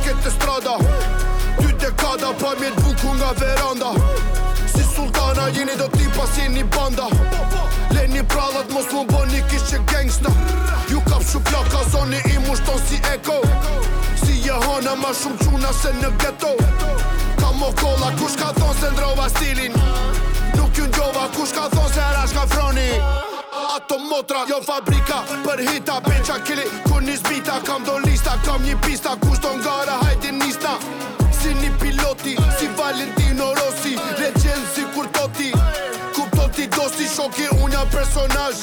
këtë strada Ty dekada pa mjet buku nga veranda Si sultana jeni do tipa si një banda Leni prallat mos mu bëni kish që gangsta Ju kap shu plaka zoni i mushton si eko Si Jehana ma shumë quna se në ghetto Ka mo kolla kush ka thon se ndrova stilin Nuk ju njova kush ka thon se rash ka froni Ato motra jo fabrika për hita Beqa kili kur një zbita Kam do lista, kam një pista Kush do ngara hajdi nista Si një piloti, si Valentino Rossi Legend si kur toti Kuptoti dosti shoki unë jam personazh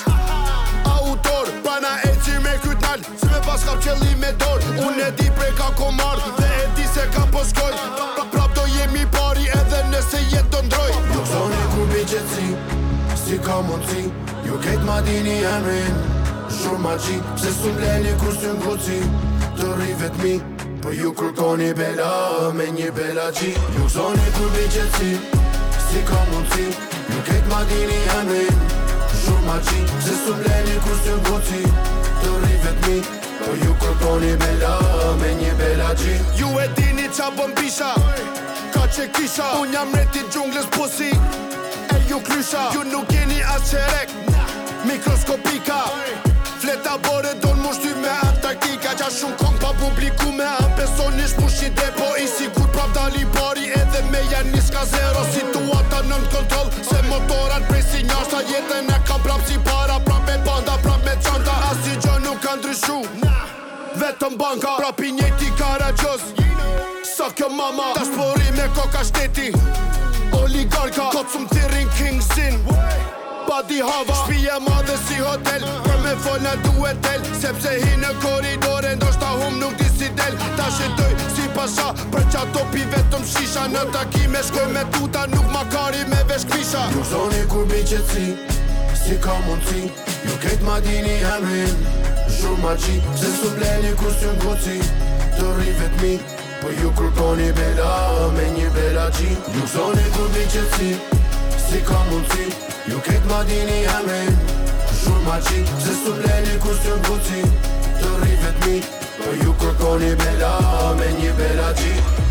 Autor, pana e që me kyt nal Si me pas kap qëlli me dor Unë e di prej ka komar Dhe e di se ka po shkoj Prap do jemi pari edhe nëse jet do ndroj Nuk zoni kur bëgjeci Si ka mundësi Ju kejt ma dini emrin Shumë ma qi Se su mleni kur s'ju nguci Të rri vetmi Po ju kërkoni bela Me një bela qi Nuk zoni kur bëgjeci Si ka mundësi Ju kejt ma dini emrin Shumë ma qi Se su mleni kur s'ju nguci Të rri vetmi Po ju kërkoni bela Me një bela qi Ju e dini qa bën bisha Ka që kisha Unë jam reti gjunglës pusi E ju klysha Ju nuk jeni as qerek Mikroskopika Fleta bore don mu shty me Antarktika Qa shumë kong pa publiku me Pesonish pushin depo I sigur prap dali bari Edhe me janis ka zero Situata nën kontrol Se motorat prej si njashta Jetën e kam prap si para Prap me banda, prap me qanta Asi gjë nuk ka ndryshu Vetëm banka Prap I njëti karagjos Sa kjo mama Dashpori me koka shteti Oligarka Kocum tirin king sin Badi hava Shpije madhe si hotel Për me folna duhet tel Sepse hi në koridore Ndoshta hum nuk di si del Ta shetoj si pasha Për qa topi vetëm shisha Në takime shkoj me tuta Nuk makari me vesh kvisha Nuk zoni kur bëgjeci Si ka mundësi Ju kejt ma dini emrin Shumë ma qi Se su bleni kur s'ju nguci Të rri vetmi Po ju kërkoni bela Me një bela qi Nuk zoni kur bëgjeci Si ka mundësi Ju kejt ma dini emrin Shumë ma qi Se su bleni kur s'ju nguci Të rri vetmi Po ju kërkoni bela Me një bela qi